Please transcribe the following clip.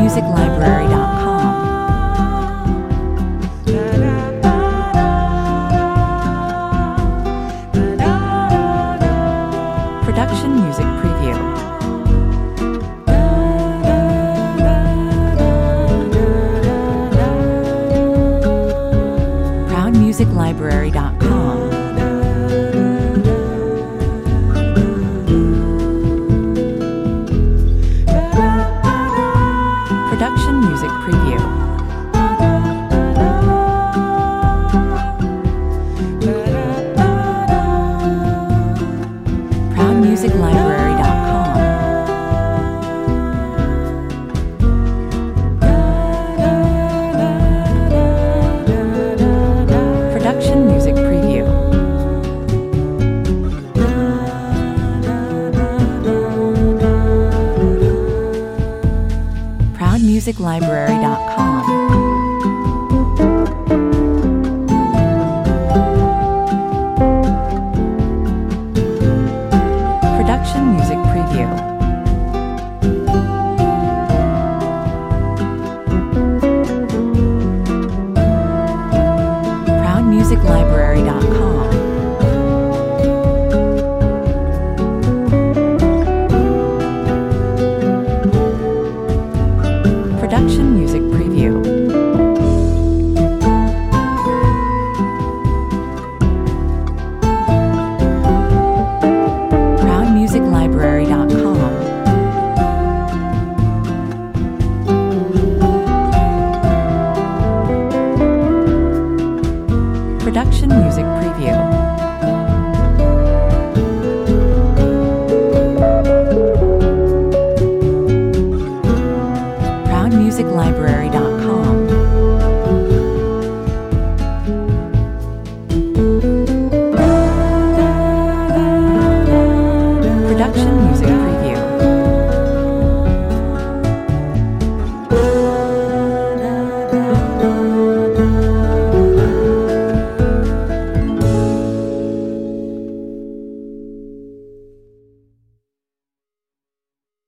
ProudMusicLibrary.com. Production Music Preview. ProudMusicLibrary.com. Production Music Preview. ProudMusicLibrary.com. Production Music Preview. ProudMusicLibrary.com. Production Music Preview. ProudMusicLibrary.com. Production Music Preview. ProudMusicLibrary.com. Production Music Preview. ProudMusicLibrary.com. Production Music